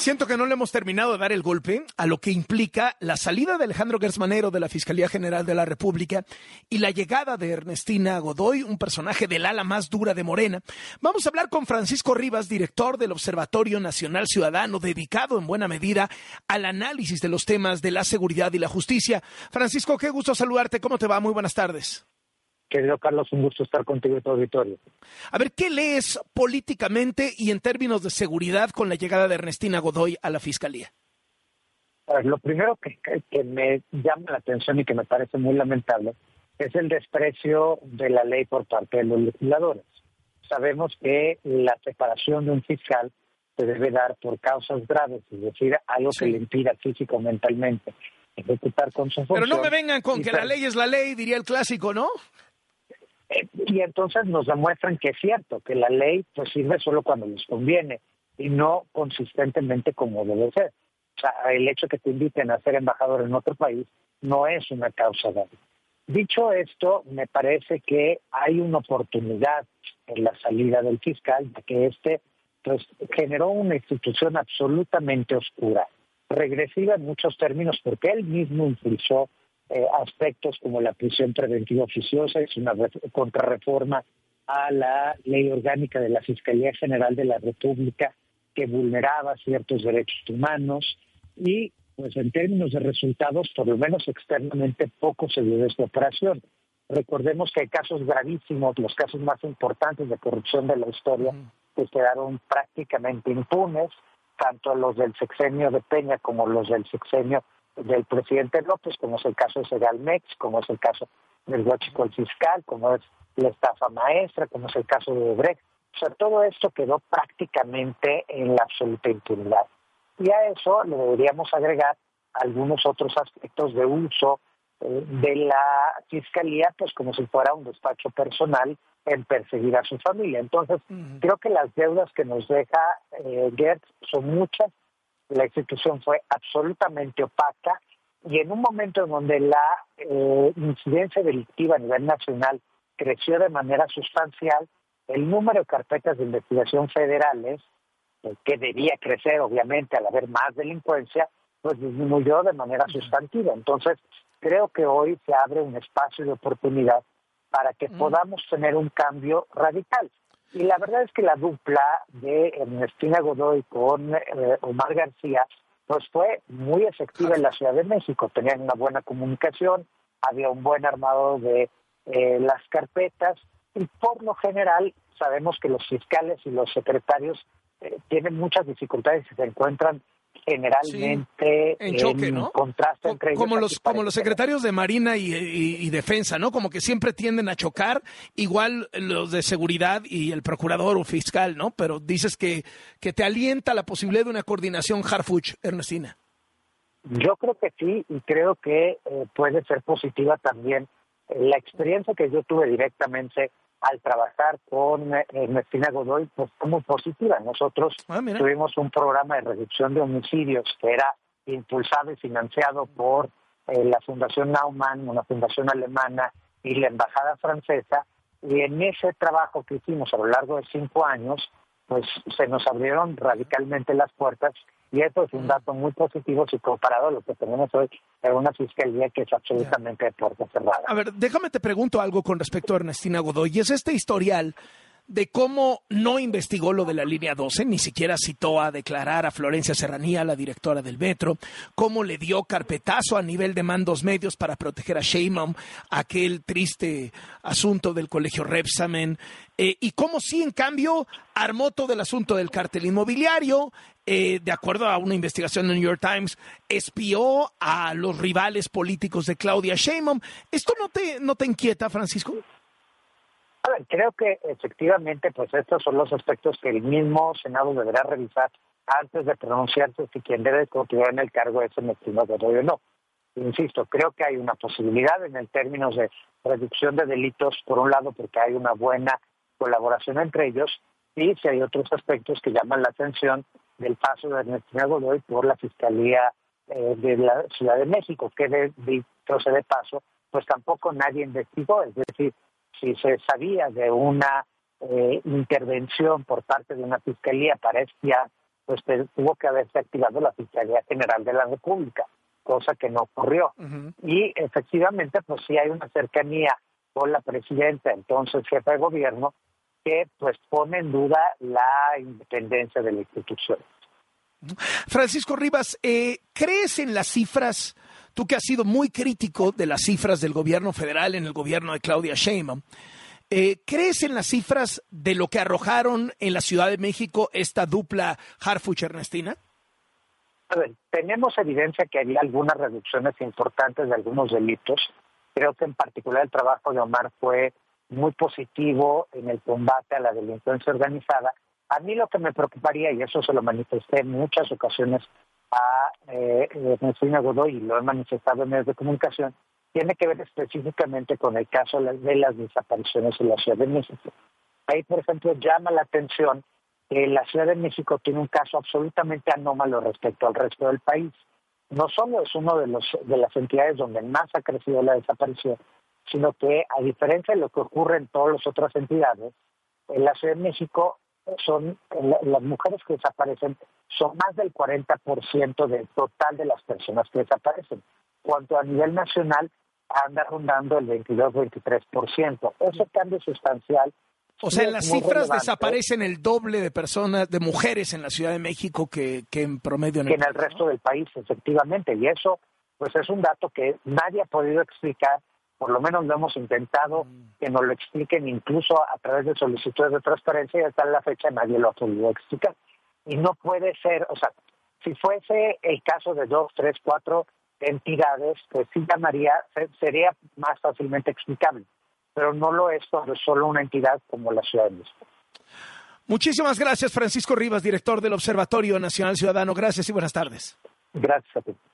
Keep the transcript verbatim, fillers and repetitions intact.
siento que no le hemos terminado de dar el golpe a lo que implica la salida de Alejandro Gertz Manero de la Fiscalía General de la República y la llegada de Ernestina Godoy, un personaje del ala más dura de Morena. Vamos a hablar con Francisco Rivas, director del Observatorio Nacional Ciudadano, dedicado en buena medida al análisis de los temas de la seguridad y la justicia. Francisco, qué gusto saludarte. ¿Cómo te va? Muy buenas tardes. Querido Carlos, un gusto estar contigo y tu auditorio. A ver, ¿qué lees políticamente y en términos de seguridad con la llegada de Ernestina Godoy a la Fiscalía? A ver, lo primero que, que me llama la atención y que me parece muy lamentable es el desprecio de la ley por parte de los legisladores. Sabemos que la separación de un fiscal se debe dar por causas graves, es decir, algo sí. que le impida físico o mentalmente ejecutar con su función. Pero no me vengan con que pero, la ley es la ley, diría el clásico, ¿no? Y entonces nos demuestran que es cierto, que la ley pues sirve solo cuando les conviene y no consistentemente como debe ser. O sea, el hecho que te inviten a ser embajador en otro país no es una causa grave. Dicho esto, me parece que hay una oportunidad en la salida del fiscal, de que este pues generó una institución absolutamente oscura, regresiva en muchos términos, porque él mismo impulsó Eh, aspectos como la prisión preventiva oficiosa, es una contrarreforma a la ley orgánica de la Fiscalía General de la República que vulneraba ciertos derechos humanos y, pues en términos de resultados, por lo menos externamente, poco se dio de esta operación. Recordemos que hay casos gravísimos, los casos más importantes de corrupción de la historia, uh-huh. que quedaron prácticamente impunes, tanto los del sexenio de Peña como los del sexenio del presidente López, como es el caso de Segalmex, como es el caso del Huachico el Fiscal, como es la estafa maestra, como es el caso de Brecht. O sea, todo esto quedó prácticamente en la absoluta impunidad. Y a eso le deberíamos agregar algunos otros aspectos de uso eh, de la Fiscalía, pues como si fuera un despacho personal en perseguir a su familia. Entonces, uh-huh. creo que las deudas que nos deja eh, Gertz son muchas. La institución fue absolutamente opaca y en un momento en donde la eh, incidencia delictiva a nivel nacional creció de manera sustancial, el número de carpetas de investigación federales, eh, que debía crecer obviamente al haber más delincuencia, pues disminuyó de manera sustantiva. Entonces, creo que hoy se abre un espacio de oportunidad para que mm. podamos tener un cambio radical. Y la verdad es que la dupla de Ernestina Godoy con eh, Omar García pues fue muy efectiva en la Ciudad de México. Tenían una buena comunicación, había un buen armado de eh, las carpetas y por lo general sabemos que los fiscales y los secretarios eh, tienen muchas dificultades y se encuentran generalmente sí, en choque, en ¿no? contraste entre ellos. Como los, como los secretarios de Marina y, y, y Defensa, ¿no? Como que siempre tienden a chocar, igual los de seguridad y el procurador o fiscal, ¿no? Pero dices que, que te alienta la posibilidad de una coordinación Harfuch, Ernestina. Yo creo que sí, y creo que eh, puede ser positiva también. Eh, la experiencia que yo tuve directamente al trabajar con eh, Ernestina Godoy, pues fue muy positiva. Nosotros ah, tuvimos un programa de reducción de homicidios que era impulsado y financiado por eh, la Fundación Naumann, una fundación alemana, y la Embajada Francesa, y en ese trabajo que hicimos a lo largo de cinco años, pues se nos abrieron radicalmente las puertas, y eso es un dato muy positivo si comparado a lo que tenemos hoy en una fiscalía que es absolutamente de puerta cerrada. A ver, déjame te pregunto algo con respecto a Ernestina Godoy, y es este historial de cómo no investigó lo de la línea doce, ni siquiera citó a declarar a Florencia Serranía, la directora del Metro, cómo le dio carpetazo a nivel de mandos medios para proteger a Sheinbaum, aquel triste asunto del colegio Repsamen, eh, y cómo sí, en cambio, armó todo el asunto del cártel inmobiliario, eh, de acuerdo a una investigación del New York Times, espió a los rivales políticos de Claudia Sheinbaum. ¿Esto no te, no te inquieta, Francisco? A ver, creo que efectivamente pues estos son los aspectos que el mismo Senado deberá revisar antes de pronunciarse si quien debe continuar en el cargo es Ernestina Godoy o no. Insisto, creo que hay una posibilidad en el términos de reducción de delitos, por un lado porque hay una buena colaboración entre ellos, y si hay otros aspectos que llaman la atención del paso de Ernestina Godoy por la Fiscalía eh, de la Ciudad de México, que de dicho de paso, pues tampoco nadie investigó, es decir, si se sabía de una eh, intervención por parte de una fiscalía para espiar pues tuvo que haberse activado la Fiscalía General de la República, cosa que no ocurrió. Uh-huh. Y efectivamente, pues sí hay una cercanía con la presidenta, entonces jefa de gobierno, que pues pone en duda la independencia de la institución. Francisco Rivas, eh, ¿crees en las cifras? Tú que has sido muy crítico de las cifras del gobierno federal en el gobierno de Claudia Sheinbaum, eh, ¿crees en las cifras de lo que arrojaron en la Ciudad de México esta dupla Harfuch-Ernestina? A ver, tenemos evidencia que había algunas reducciones importantes de algunos delitos. Creo que en particular el trabajo de Omar fue muy positivo en el combate a la delincuencia organizada. A mí lo que me preocuparía, y eso se lo manifesté en muchas ocasiones a eh, Ernestina Godoy y lo he manifestado en medios de comunicación, tiene que ver específicamente con el caso de las desapariciones en la Ciudad de México. Ahí, por ejemplo, llama la atención que la Ciudad de México tiene un caso absolutamente anómalo respecto al resto del país. No solo es uno de los de las entidades donde más ha crecido la desaparición, sino que, a diferencia de lo que ocurre en todas las otras entidades, en la Ciudad de México son las mujeres que desaparecen son más del cuarenta por ciento del total de las personas que desaparecen, cuando a nivel nacional anda rondando el veintidós a veintitrés por ciento. Ese cambio sustancial. O sea, en las cifras desaparecen el doble de personas, de mujeres en la Ciudad de México que, que en promedio en el, que en el resto del país, efectivamente. Y eso, pues es un dato que nadie ha podido explicar, por lo menos lo hemos intentado mm. que nos lo expliquen incluso a través de solicitudes de transparencia y hasta la fecha nadie lo ha podido explicar. Y no puede ser, o sea, si fuese el caso de dos, tres, cuatro entidades, pues sí llamaría, sería más fácilmente explicable. Pero no lo es cuando es solo una entidad como la Ciudad de México. Muchísimas gracias, Francisco Rivas, director del Observatorio Nacional Ciudadano. Gracias y buenas tardes. Gracias a ti.